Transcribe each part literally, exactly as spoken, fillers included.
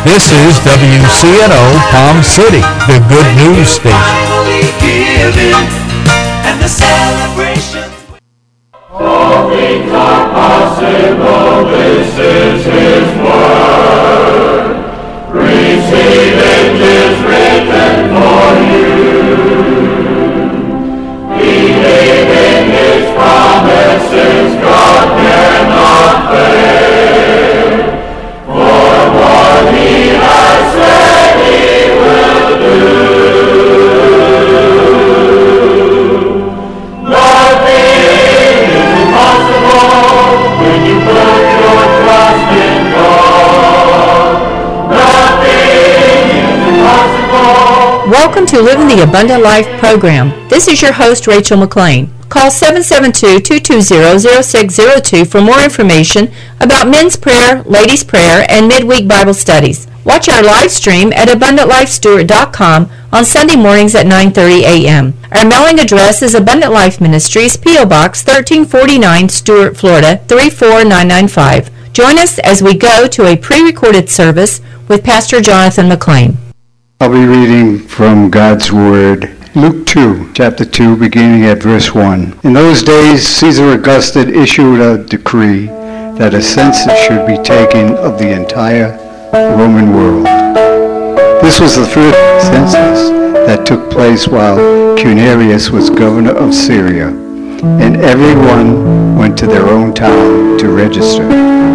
This is W C N O Palm City, the good news station. And the celebrations. All things are possible, this is His word. Receive it, 'tis written for you. Believe in His promises, God cannot fail. For what He has said He will do. Nothing is impossible when you put your trust in God. Nothing is impossible. Welcome to Living the Abundant Life program. This is your host, Rachel McLean. Call seven seven two, two two zero, zero six zero two for more information about men's prayer, ladies' prayer, and midweek Bible studies. Watch our live stream at abundant life stewart dot com on Sunday mornings at nine thirty a.m. Our mailing address is Abundant Life Ministries, P O. Box thirteen forty-nine, Stuart, Florida, three four nine nine five. Join us as we go to a pre-recorded service with Pastor Jonathan McLean. I'll be reading from God's Word, Luke two, chapter two, beginning at verse one. In those days, Caesar Augustus issued a decree that a census should be taken of the entire Roman world. This was the first census that took place while Quirinius was governor of Syria, and everyone went to their own town to register.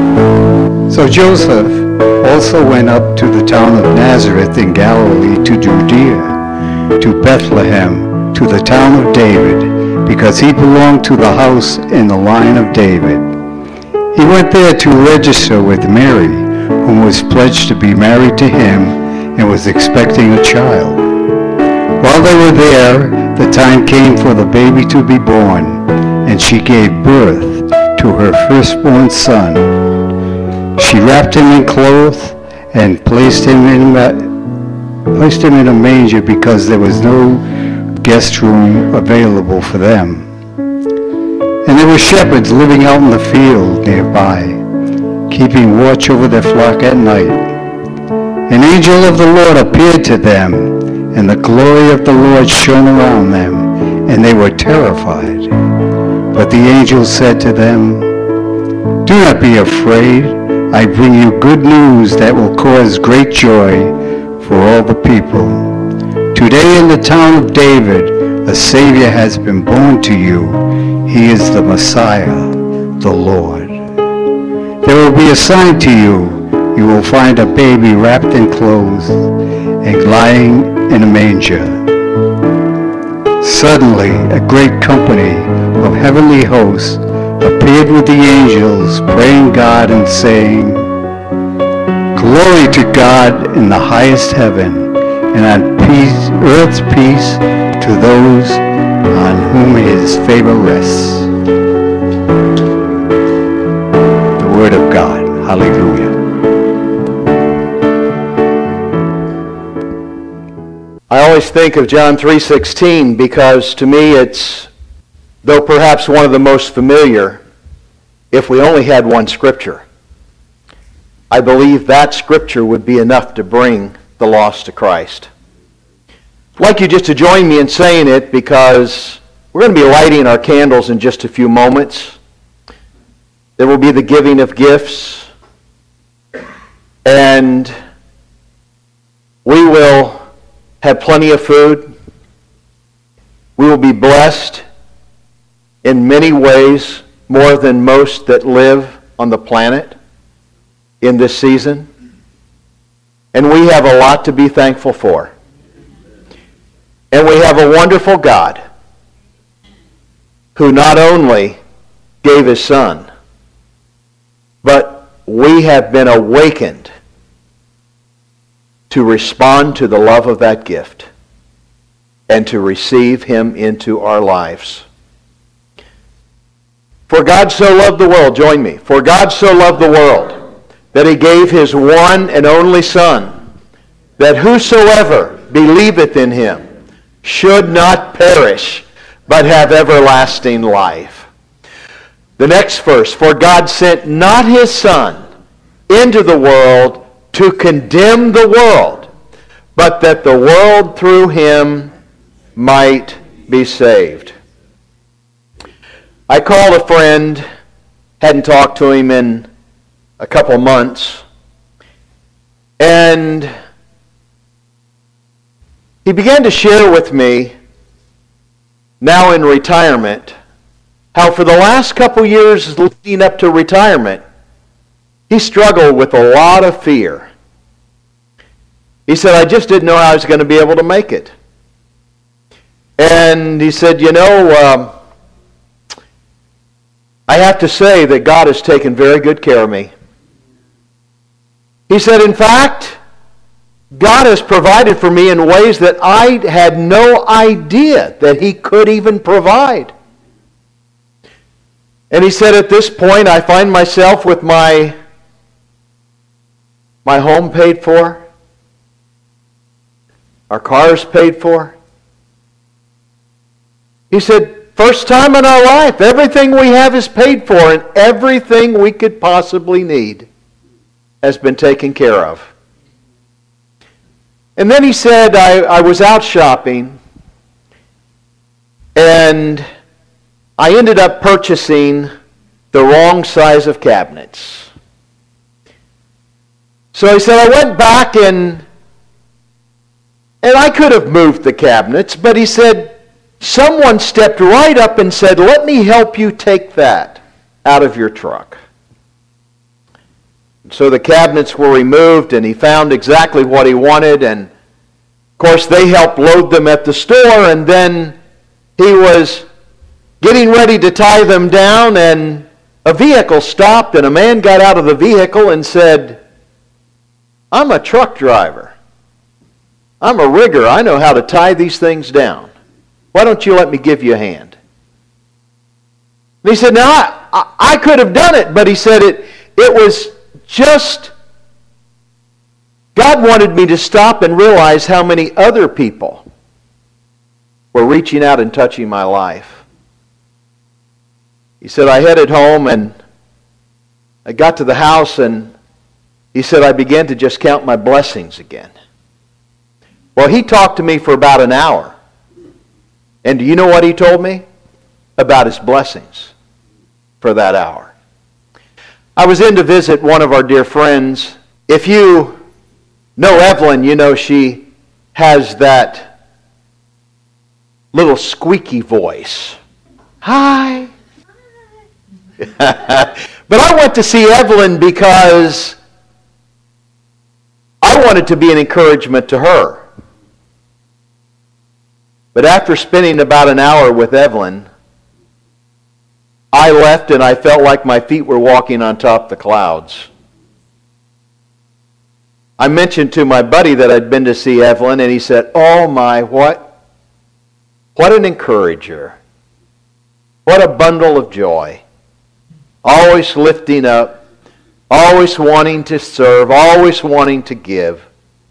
So Joseph also went up to the town of Nazareth in Galilee to Judea, to Bethlehem, to the town of David, because he belonged to the house in the line of David. He went there to register with Mary, whom was pledged to be married to him and was expecting a child. While they were there, the time came for the baby to be born, and she gave birth to her firstborn son. She wrapped him in cloth and placed him in a, placed him in a manger because there was no guest room available for them. And there were shepherds living out in the field nearby, keeping watch over their flock at night. An angel of the Lord appeared to them, and the glory of the Lord shone around them, and they were terrified. But the angel said to them, "Do not be afraid. I bring you good news that will cause great joy for all the people. Today in the town of David, a Savior has been born to you. He is the Messiah, the Lord. There will be a sign to you. You will find a baby wrapped in clothes and lying in a manger." Suddenly, a great company of heavenly hosts appeared with the angels, praising God and saying, "Glory to God in the highest heaven, and on peace, earth's peace to those on whom His favor rests." The Word of God. Hallelujah. I always think of John three sixteen because to me it's, though perhaps one of the most familiar, if we only had one scripture, I believe that scripture would be enough to bring the lost to Christ. I'd like you just to join me in saying it because we're going to be lighting our candles in just a few moments. There will be the giving of gifts, and we will have plenty of food. We will be blessed in many ways, more than most that live on the planet in this season. And we have a lot to be thankful for. And we have a wonderful God who not only gave His Son, but we have been awakened to respond to the love of that gift and to receive Him into our lives. For God so loved the world, join me. For God so loved the world that He gave His one and only Son, that whosoever believeth in Him should not perish, but have everlasting life. The next verse, for God sent not His Son into the world to condemn the world, but that the world through him might be saved. I called a friend, hadn't talked to him in a couple months, and he began to share with me, now in retirement, how for the last couple years leading up to retirement, he struggled with a lot of fear. He said, I just didn't know how I was going to be able to make it. And he said, you know, um, I have to say that God has taken very good care of me. He said, in fact, God has provided for me in ways that I had no idea that he could even provide. And he said, at this point, I find myself with my, my home paid for, our cars paid for. He said, first time in our life, everything we have is paid for, and everything we could possibly need has been taken care of. And then he said, I, I was out shopping, and I ended up purchasing the wrong size of cabinets. So he said, I went back and, and I could have moved the cabinets, but he said, someone stepped right up and said, let me help you take that out of your truck. So the cabinets were removed, and he found exactly what he wanted, and of course they helped load them at the store, and then he was getting ready to tie them down, and a vehicle stopped, and a man got out of the vehicle and said, I'm a truck driver. I'm a rigger. I know how to tie these things down. Why don't you let me give you a hand? And he said, now I, I, I could have done it, but he said it, it was just, God wanted me to stop and realize how many other people were reaching out and touching my life. He said, I headed home and I got to the house, and he said, I began to just count my blessings again. Well, he talked to me for about an hour. And do you know what he told me? About his blessings for that hour. I was in to visit one of our dear friends. If you know Evelyn, you know she has that little squeaky voice. Hi. But I went to see Evelyn because I wanted to be an encouragement to her. But after spending about an hour with Evelyn, I left and I felt like my feet were walking on top of the clouds. I mentioned to my buddy that I'd been to see Evelyn, and he said, oh my, what, what an encourager. What a bundle of joy. Always lifting up, always wanting to serve, always wanting to give.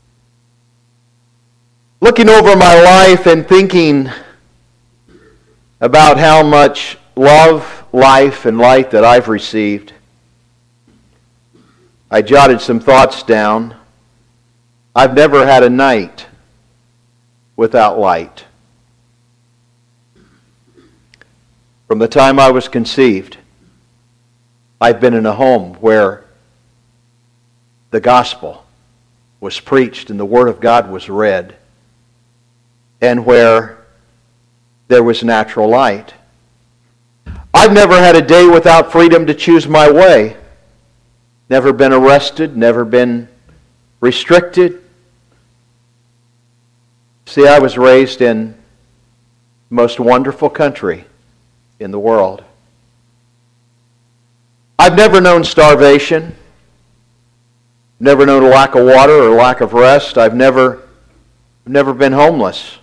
Looking over my life and thinking about how much love, life, and light that I've received, I jotted some thoughts down. I've never had a night without light. From the time I was conceived, I've been in a home where the gospel was preached and the Word of God was read, and where there was natural light. I've never had a day without freedom to choose my way. Never been arrested, never been restricted. See, I was raised in the most wonderful country in the world. I've never known starvation, never known a lack of water or lack of rest. I've never, never been homeless.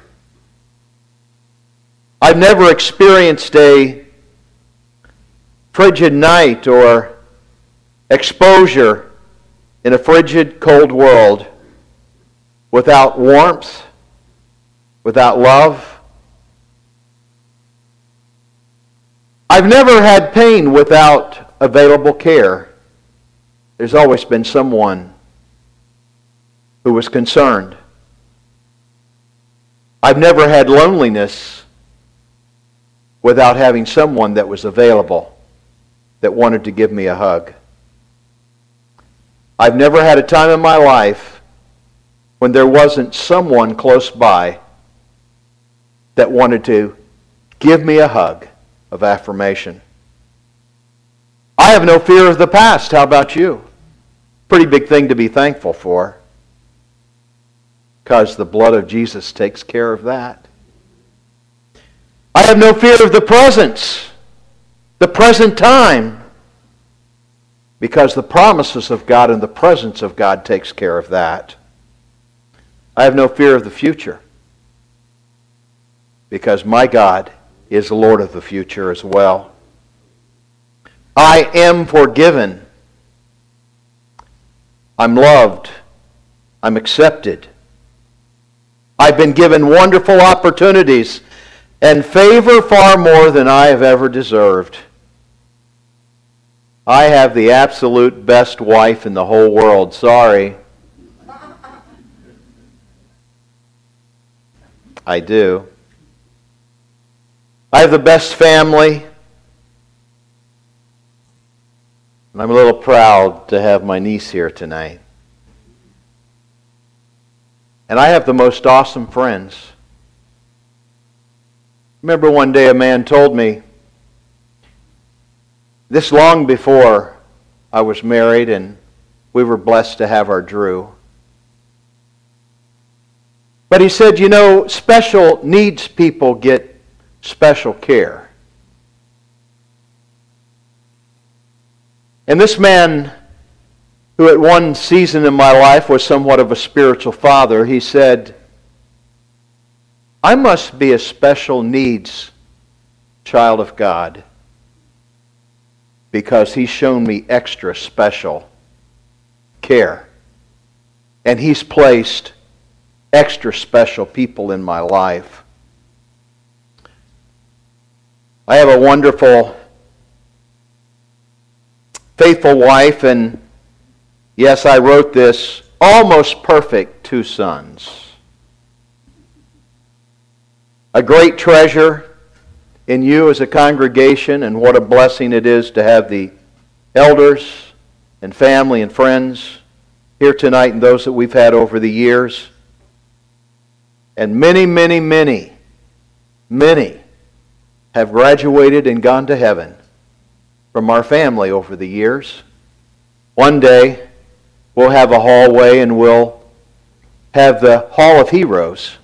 I've never experienced a frigid night or exposure in a frigid, cold world without warmth, without love. I've never had pain without available care. There's always been someone was concerned. I've never had loneliness without having someone that was available, that wanted to give me a hug. I've never had a time in my life when there wasn't someone close by that wanted to give me a hug of affirmation. I have no fear of the past. How about you? Pretty big thing to be thankful for, because the blood of Jesus takes care of that. I have no fear of the present, the present time, because the promises of God and the presence of God takes care of that. I have no fear of the future, because my God is the Lord of the future as well. I am forgiven. I'm loved. I'm accepted. I've been given wonderful opportunities and favor far more than I have ever deserved. I have the absolute best wife in the whole world. Sorry. I do. I have the best family. And I'm a little proud to have my niece here tonight. And I have the most awesome friends. Remember one day a man told me, this long before I was married and we were blessed to have our Drew. But he said, you know, special needs people get special care. And this man, who at one season in my life was somewhat of a spiritual father, he said, I must be a special needs child of God because He's shown me extra special care. And He's placed extra special people in my life. I have a wonderful, faithful wife, and yes, I wrote this, almost perfect two sons. A great treasure in you as a congregation, and what a blessing it is to have the elders and family and friends here tonight and those that we've had over the years. And many, many, many, many have graduated and gone to heaven from our family over the years. One day, we'll have a hallway and we'll have the Hall of Heroes.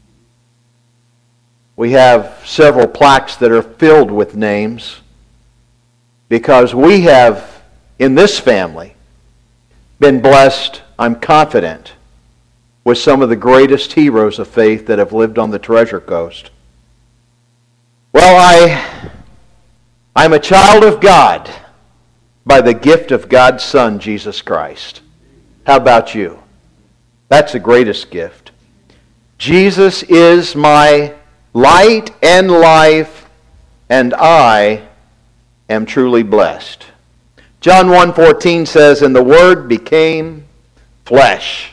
We have several plaques that are filled with names because we have, in this family, been blessed, I'm confident, with some of the greatest heroes of faith that have lived on the Treasure Coast. Well, I, I'm a child of God by the gift of God's Son, Jesus Christ. How about you? That's the greatest gift. Jesus is my light and life, and I am truly blessed. John one fourteen says, and the Word became flesh,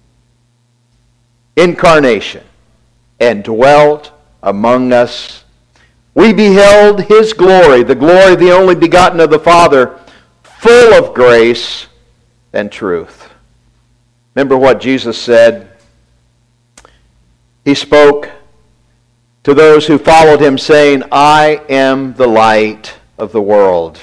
incarnation, and dwelt among us. We beheld His glory, the glory of the only begotten of the Father, full of grace and truth. Remember what Jesus said? He spoke to those who followed Him, saying, I am the light of the world.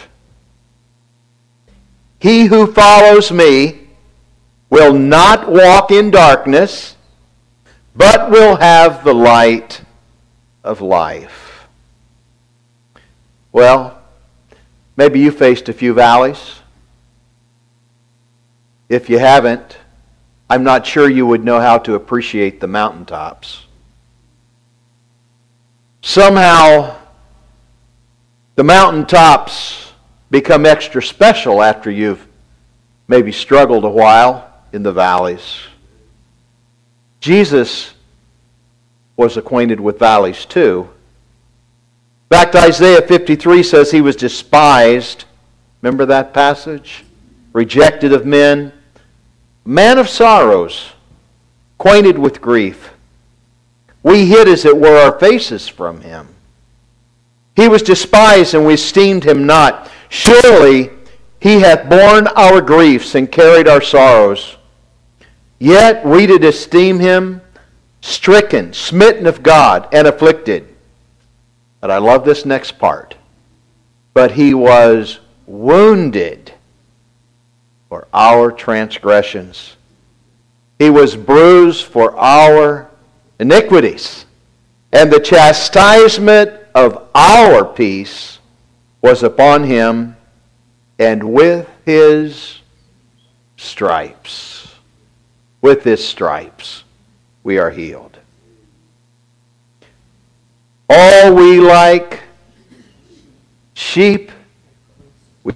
He who follows me will not walk in darkness, but will have the light of life. Well, maybe you faced a few valleys. If you haven't, I'm not sure you would know how to appreciate the mountaintops. Somehow, the mountaintops become extra special after you've maybe struggled a while in the valleys. Jesus was acquainted with valleys too. In fact, Isaiah fifty-three says He was despised. Remember that passage? Rejected of men. Man of sorrows, acquainted with grief. We hid, as it were, our faces from him. He was despised, and we esteemed him not. Surely he hath borne our griefs and carried our sorrows. Yet we did esteem him stricken, smitten of God, and afflicted. But I love this next part. But he was wounded for our transgressions. He was bruised for our iniquities. And the chastisement of our peace was upon him, and with his stripes, with his stripes, we are healed. All we like sheep, we,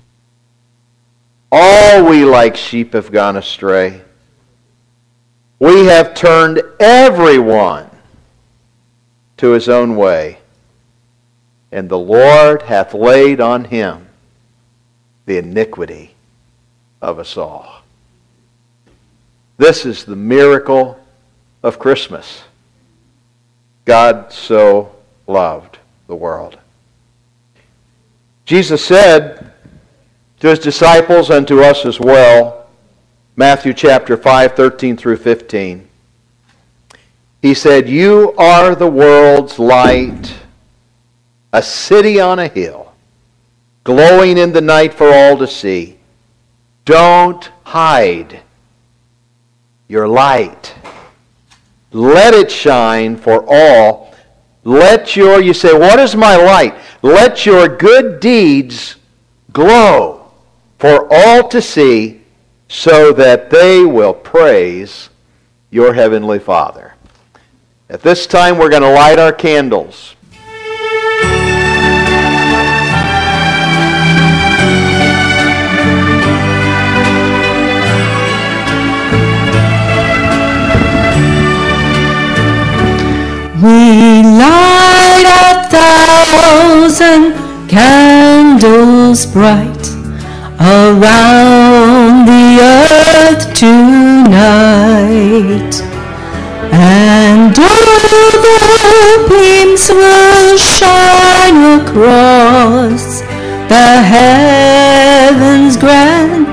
all we like sheep have gone astray. We have turned everyone to his own way, and the Lord hath laid on him the iniquity of us all. This is the miracle of Christmas. God so loved the world. Jesus said to his disciples and to us as well, Matthew chapter five, thirteen through fifteen, he said, "You are the world's light, a city on a hill, glowing in the night for all to see. Don't hide your light. Let it shine for all. Let your," you say, what is my light? "Let your good deeds glow for all to see, so that they will praise your heavenly Father." At this time, we're going to light our candles. We light a thousand candles bright around the earth tonight, and all the beams will shine across the heavens' grand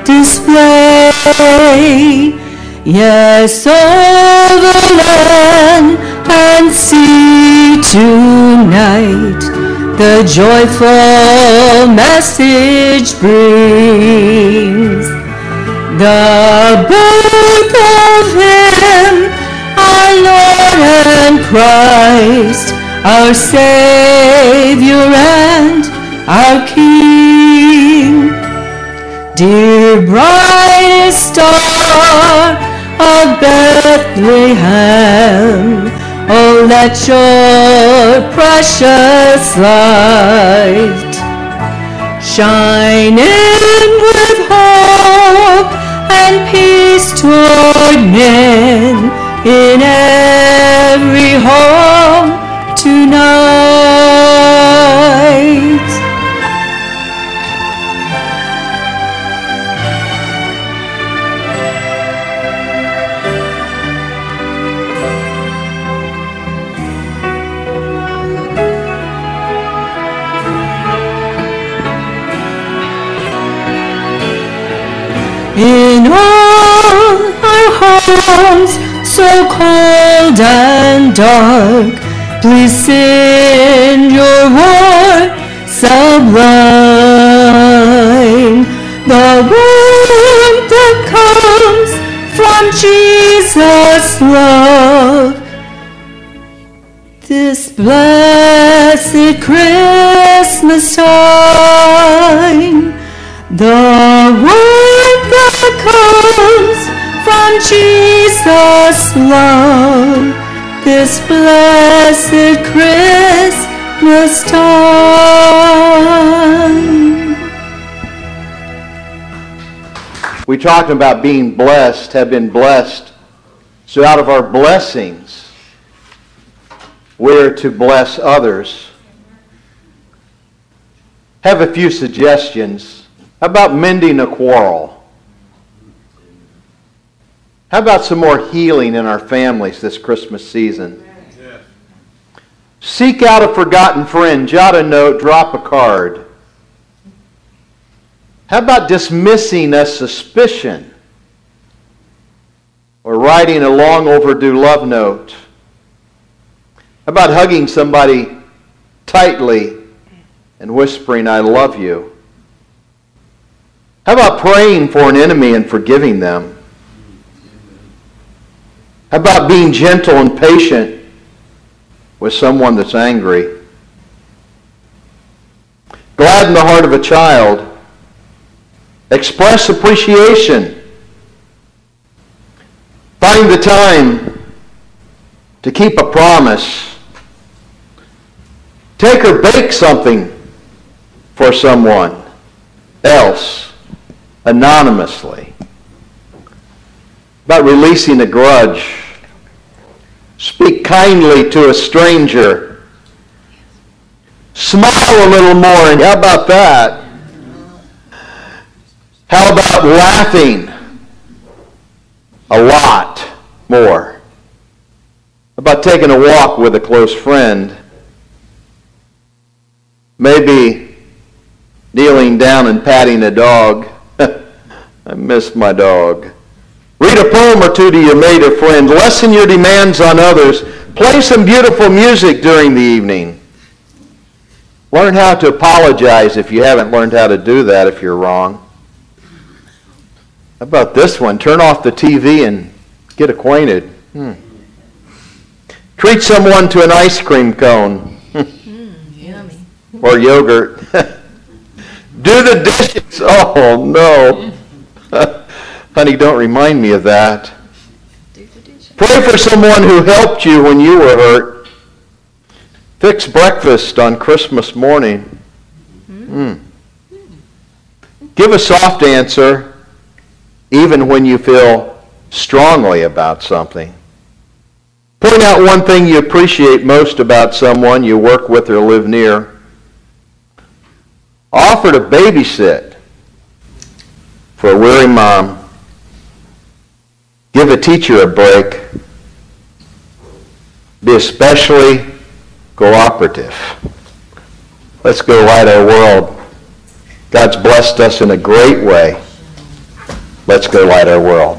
display. Yes, over land and sea tonight the joyful message brings, the birth of him, our Lord and Christ, our Savior and our King. Dear brightest star of Bethlehem, oh, let your precious light shine in with hope and peace toward men in every home tonight. In all our homes, so cold and dark, please send your word sublime, the word that comes from Jesus' love. This blessed Christmas time, the word that comes from Jesus' love, this blessed Christmas time. We talked about being blessed, have been blessed. So out of our blessings, we're to bless others. Have a few suggestions. How about mending a quarrel? How about some more healing in our families this Christmas season? Yes. Seek out a forgotten friend, jot a note, drop a card. How about dismissing a suspicion or writing a long overdue love note? How about hugging somebody tightly and whispering, I love you? How about praying for an enemy and forgiving them? How about being gentle and patient with someone that's angry? Gladden the heart of a child. Express appreciation. Find the time to keep a promise. Take or bake something for someone else anonymously. About releasing a grudge. Speak kindly to a stranger. Smile a little more, and how about that? How about laughing a lot more? How about taking a walk with a close friend? Maybe kneeling down and patting a dog. I miss my dog. Read a poem or two to your mate or friend. Lessen your demands on others. Play some beautiful music during the evening. Learn how to apologize if you haven't learned how to do that if you're wrong. How about this one? Turn off the T V and get acquainted. Hmm. Treat someone to an ice cream cone. Mm, yummy. Or yogurt. Do the dishes. Oh, no. Honey, don't remind me of that. Pray for someone who helped you when you were hurt. Fix breakfast on Christmas morning. Mm. Give a soft answer, even when you feel strongly about something. Point out one thing you appreciate most about someone you work with or live near. Offer to babysit for a weary mom. Give a teacher a break. Be especially cooperative. Let's go light our world. God's blessed us in a great way. Let's go light our world.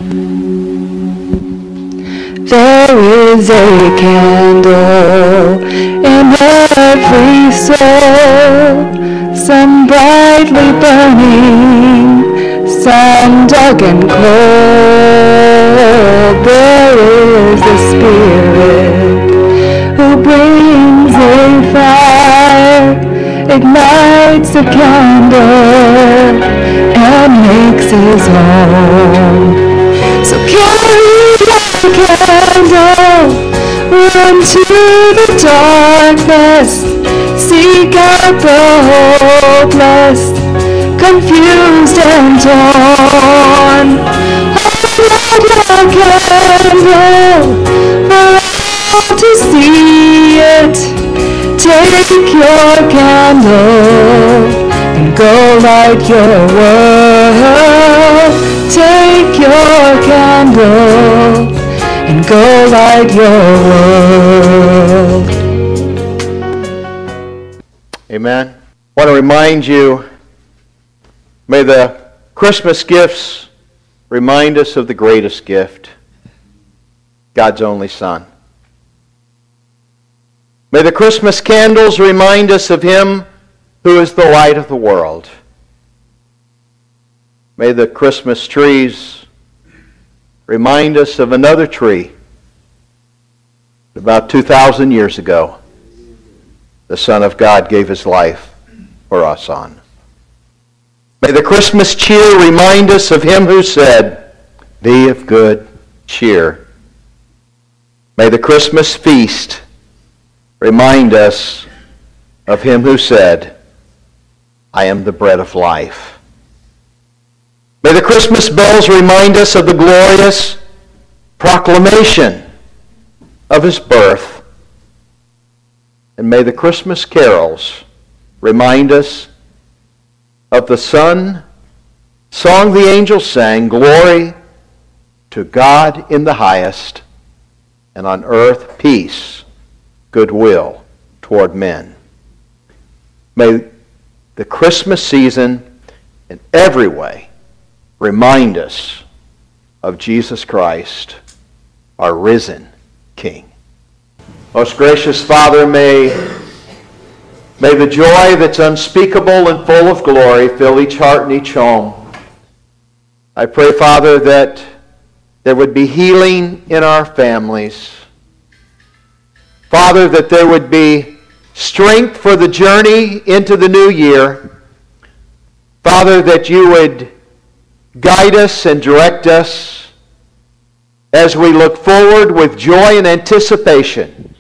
There is a candle in every soul, some brightly burning, some dark and cold. There is a Spirit who brings a fire, ignites a candle, and makes his home. So carry the candle, run to the darkness, seek out the hopeless, confused and torn. Hold your candle for all to see it. Take your candle and go light your world. Take your candle and go light your world. Amen. I want to remind you, may the Christmas gifts remind us of the greatest gift, God's only Son. May the Christmas candles remind us of Him who is the light of the world. May the Christmas trees remind us of another tree about two thousand years ago the Son of God gave His life for us on. May the Christmas cheer remind us of Him who said, "Be of good cheer." May the Christmas feast remind us of Him who said, "I am the bread of life." May the Christmas bells remind us of the glorious proclamation of His birth. And may the Christmas carols remind us of the Son, song the angels sang, "Glory to God in the highest, and on earth peace, goodwill toward men. May the Christmas season in every way remind us of Jesus Christ, our risen King. Most gracious Father, may, may the joy that's unspeakable and full of glory fill each heart and each home. I pray, Father, that there would be healing in our families. Father, that there would be strength for the journey into the new year. Father, that you would guide us and direct us as we look forward with joy and anticipation.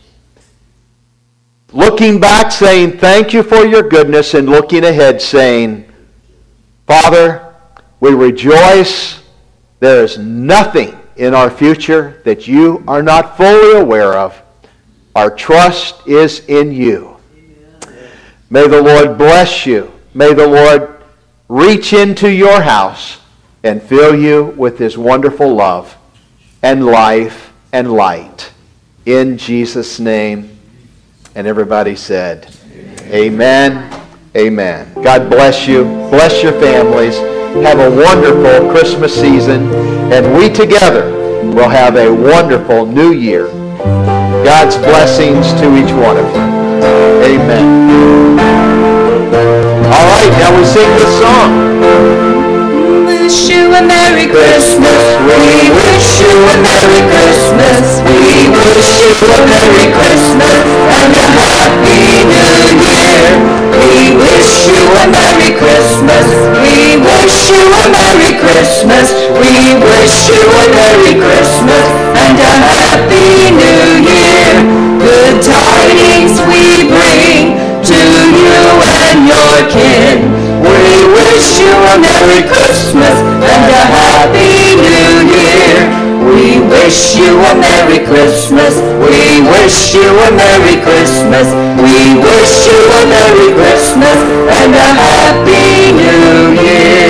Looking back saying, thank you for your goodness, and looking ahead saying, Father, we rejoice. There is nothing in our future that you are not fully aware of. Our trust is in you. May the Lord bless you. May the Lord reach into your house and fill you with his wonderful love and life and light. In Jesus' name. And everybody said, Amen. Amen. God bless you. Bless your families. Have a wonderful Christmas season. And we together will have a wonderful new year. God's blessings to each one of you. Amen. All right, now we sing this song. Wish you a Merry Christmas. We wish you a Merry Christmas. We wish you a Merry Christmas and a Happy New Year. We wish you a Merry Christmas. We wish you a Merry Christmas. We wish you a Merry Christmas and a Happy New Year. Good tidings we bring to you and your kin. We wish you a Merry Christmas and a Happy New Year. We wish you a Merry Christmas. We wish you a Merry Christmas. We wish you a Merry Christmas and a Happy New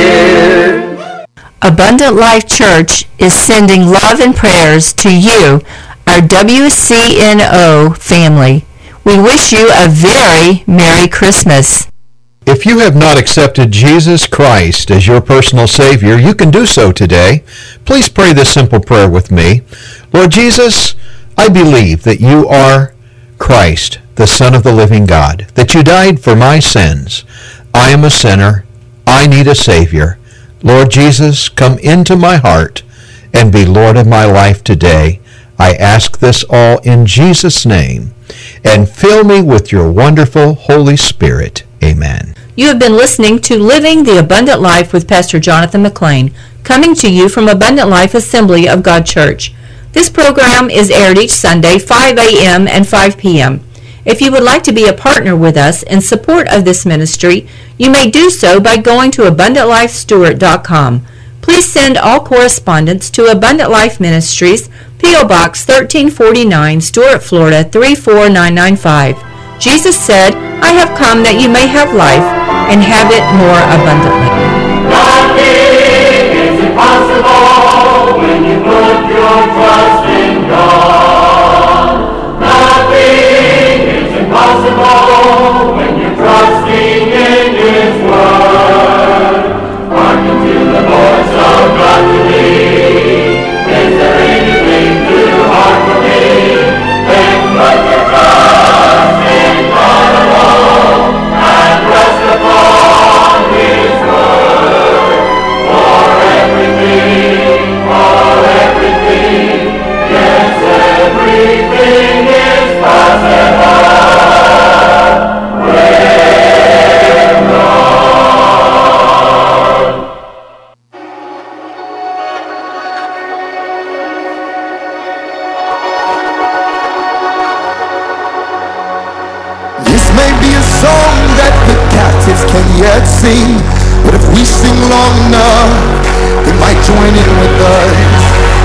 Year. Abundant Life Church is sending love and prayers to you, our W C N O family. We wish you a very Merry Christmas. If you have not accepted Jesus Christ as your personal Savior, you can do so today. Please pray this simple prayer with me. Lord Jesus, I believe that you are Christ, the Son of the living God, that you died for my sins. I am a sinner. I need a Savior. Lord Jesus, come into my heart and be Lord of my life today. I ask this all in Jesus' name, and fill me with your wonderful Holy Spirit. Amen. You have been listening to Living the Abundant Life with Pastor Jonathan McLean, coming to you from Abundant Life Assembly of God Church. This program is aired each Sunday, five a.m. and five p.m. If you would like to be a partner with us in support of this ministry, you may do so by going to abundant life stewart dot com. Please send all correspondence to Abundant Life Ministries, P O. Box thirteen forty-nine, Stuart, Florida three four nine nine five. Jesus said, I have come that you may have life and have it more abundantly. Nothing is impossible when you put your trust in God. Nothing is impossible when you're trusting in His Word. Hearken to the voice of God today. Is there anything too hard for me? Then put your trust in God alone and rest upon His Word. For everything, for everything, yes, everything is possible. This may be a song that the captives can yet sing, but if we sing long enough, they might join in with us.